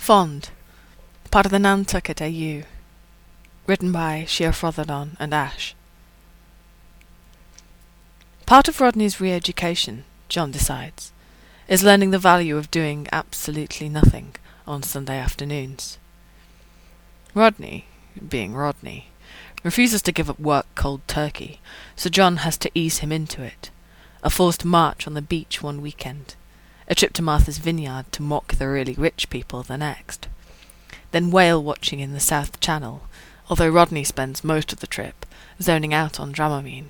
Fond, part of the Nantucket AU. Written by Shea Frothodon and Ash. Part of Rodney's re-education, John decides, is learning the value of doing absolutely nothing on Sunday afternoons. Rodney, being Rodney, refuses to give up work cold turkey, so John has to ease him into it. A forced march on the beach one weekend, a trip to Martha's Vineyard to mock the really rich people the next, then whale watching in the South Channel, although Rodney spends most of the trip zoning out on Dramamine.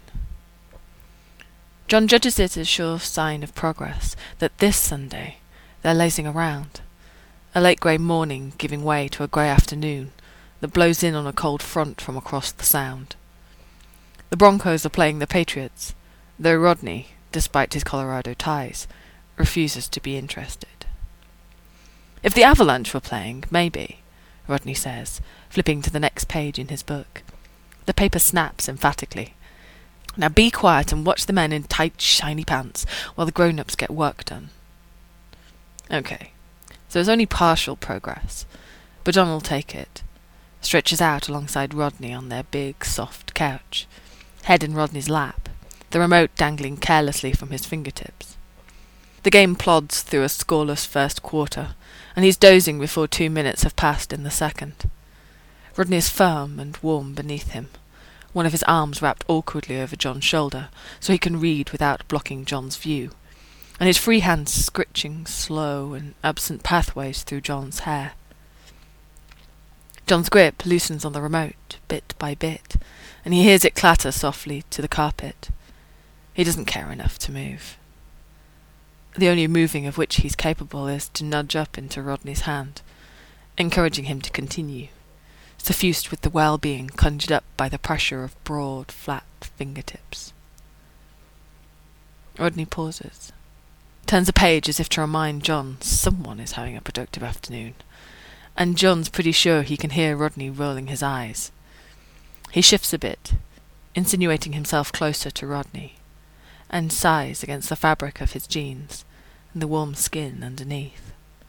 John judges it as sure sign of progress that this Sunday they're lazing around, a late grey morning giving way to a grey afternoon that blows in on a cold front from across the Sound. The Broncos are playing the Patriots, though Rodney, despite his Colorado ties, refuses to be interested. If the Avalanche were playing, maybe, Rodney says, flipping to the next page in his book. The paper snaps emphatically. Now be quiet and watch the men in tight, shiny pants while the grown-ups get work done. Okay, so it's only partial progress, but John will take it. Stretches out alongside Rodney on their big, soft couch, head in Rodney's lap, the remote dangling carelessly from his fingertips. The game plods through a scoreless first quarter, and he's dozing before 2 minutes have passed in the second. Rodney is firm and warm beneath him, one of his arms wrapped awkwardly over John's shoulder, so he can read without blocking John's view, and his free hands scritching slow and absent pathways through John's hair. John's grip loosens on the remote, bit by bit, and he hears it clatter softly to the carpet. He doesn't care enough to move. The only moving of which he's capable is to nudge up into Rodney's hand, encouraging him to continue, suffused with the well-being conjured up by the pressure of broad, flat fingertips. Rodney pauses, turns a page as if to remind John someone is having a productive afternoon, and John's pretty sure he can hear Rodney rolling his eyes. He shifts a bit, insinuating himself closer to Rodney, and sighs against the fabric of his jeans and the warm skin underneath.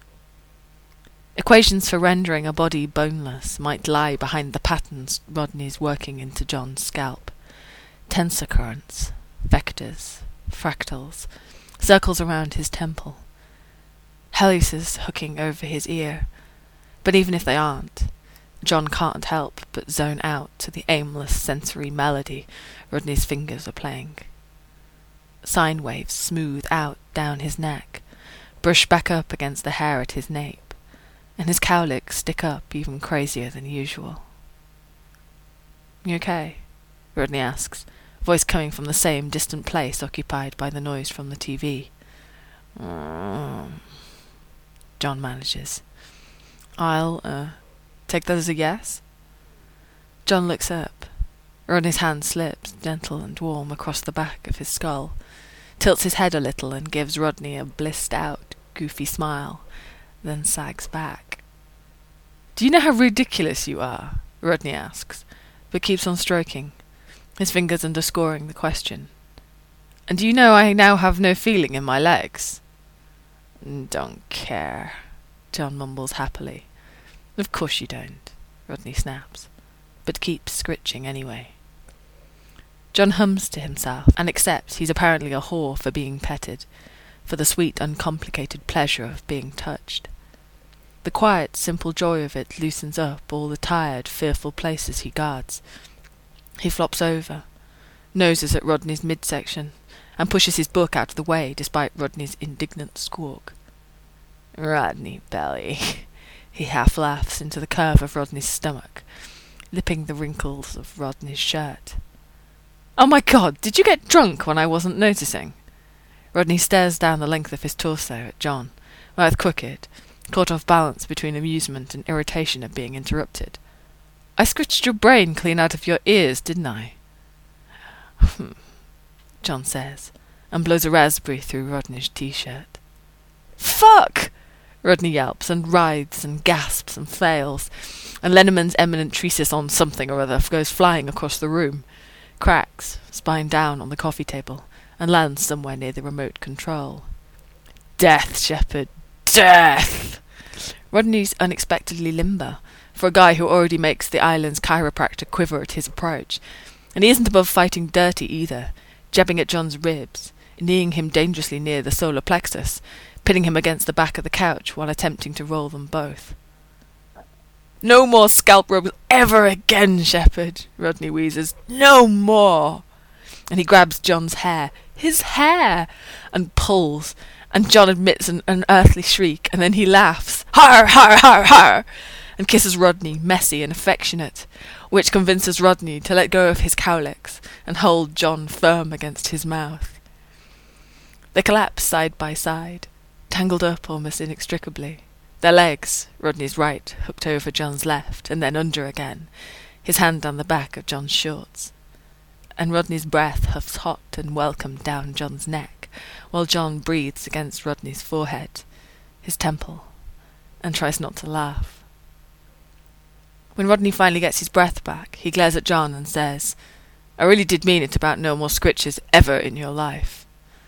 Equations for rendering a body boneless might lie behind the patterns Rodney's working into John's scalp. Tensor currents, vectors, fractals, circles around his temple, helices hooking over his ear. But even if they aren't, John can't help but zone out to the aimless sensory melody Rodney's fingers are playing. Sine waves smooth out down his neck, brush back up against the hair at his nape, and his cowlicks stick up even crazier than usual. "You okay?" Rodney asks, voice coming from the same distant place occupied by the noise from the TV. John manages. I'll, take that as a yes? John looks up. Rodney's hand slips, gentle and warm, across the back of his skull, tilts his head a little and gives Rodney a blissed-out, goofy smile, then sags back. "Do you know how ridiculous you are?" Rodney asks, but keeps on stroking, his fingers underscoring the question. "And do you know I now have no feeling in my legs?" "Don't care," John mumbles happily. "Of course you don't," Rodney snaps, but keeps scritching anyway. John hums to himself and accepts he's apparently a whore for being petted, for the sweet, uncomplicated pleasure of being touched. The quiet, simple joy of it loosens up all the tired, fearful places he guards. He flops over, noses at Rodney's midsection, and pushes his book out of the way despite Rodney's indignant squawk. "Rodney Belly," he half laughs into the curve of Rodney's stomach, lipping the wrinkles of Rodney's shirt. "Oh my God, did you get drunk when I wasn't noticing?" Rodney stares down the length of his torso at John, mouth crooked, caught off balance between amusement and irritation at being interrupted. "I scratched your brain clean out of your ears, didn't I?" John says, and blows a raspberry through Rodney's t-shirt. "Fuck!" Rodney yelps and writhes and gasps and fails, and Lenneman's eminent treatise on something or other goes flying across the room, cracks, spine down on the coffee table, and lands somewhere near the remote control. "Death, Shepherd, death!" Rodney's unexpectedly limber, for a guy who already makes the island's chiropractor quiver at his approach, and he isn't above fighting dirty either, jabbing at John's ribs, kneeing him dangerously near the solar plexus, pitting him against the back of the couch while attempting to roll them both. "No more scalp rubs ever again, Shepherd," Rodney wheezes. "No more!" And he grabs John's hair, his hair, and pulls, and John admits an unearthly shriek, and then he laughs, "Har, har, har, har!" and kisses Rodney, messy and affectionate, which convinces Rodney to let go of his cowlicks and hold John firm against his mouth. They collapse side by side, tangled up almost inextricably, their legs, Rodney's right, hooked over John's left, and then under again, his hand down the back of John's shorts. And Rodney's breath huffs hot and welcome down John's neck, while John breathes against Rodney's forehead, his temple, and tries not to laugh. When Rodney finally gets his breath back, he glares at John and says, "I really did mean it about no more scritches ever in your life."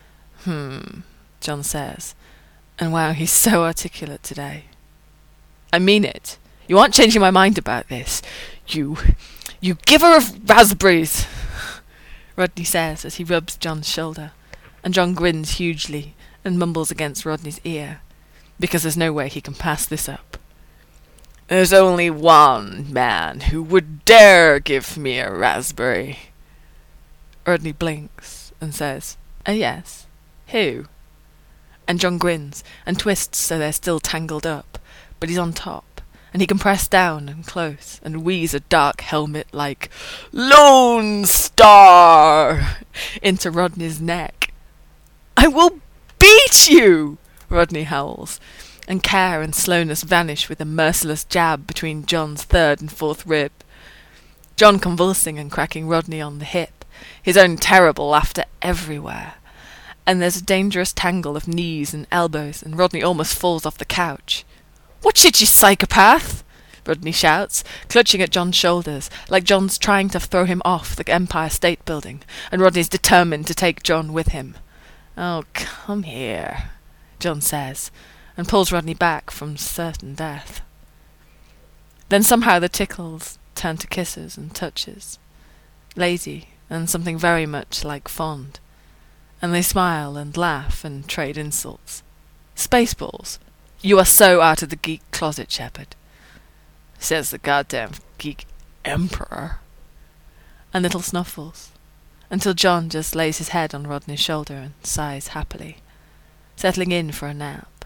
John says, and wow, he's so articulate today. "I mean it. You aren't changing my mind about this. You giver of raspberries," Rodney says as he rubs John's shoulder, and John grins hugely and mumbles against Rodney's ear, because there's no way he can pass this up. "There's only one man who would dare give me a raspberry." Rodney blinks and says, "Yes. Who?" And John grins and twists so they're still tangled up, but he's on top, and he can press down and close and wheeze a dark helmet like "Lone Star" into Rodney's neck. "I will beat you!" Rodney howls, and care and slowness vanish with a merciless jab between John's third and fourth rib. John convulsing and cracking Rodney on the hip, his own terrible laughter everywhere. And there's a dangerous tangle of knees and elbows, and Rodney almost falls off the couch. "Watch it, you psychopath!" Rodney shouts, clutching at John's shoulders, like John's trying to throw him off the Empire State Building, and Rodney's determined to take John with him. "Oh, come here," John says, and pulls Rodney back from certain death. Then somehow the tickles turn to kisses and touches, lazy and something very much like fond, and they smile and laugh and trade insults. Spaceballs. "You are so out of the geek closet, Shepherd," says the goddamn geek emperor. And little snuffles, until John just lays his head on Rodney's shoulder and sighs happily, settling in for a nap.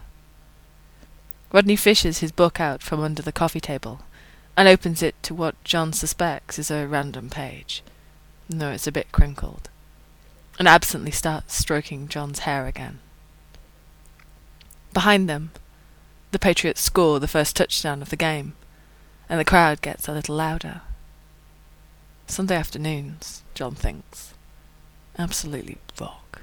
Rodney fishes his book out from under the coffee table and opens it to what John suspects is a random page, though it's a bit crinkled, and absently starts stroking John's hair again. Behind them, the Patriots score the first touchdown of the game, and the crowd gets a little louder. Sunday afternoons, John thinks, absolutely rock.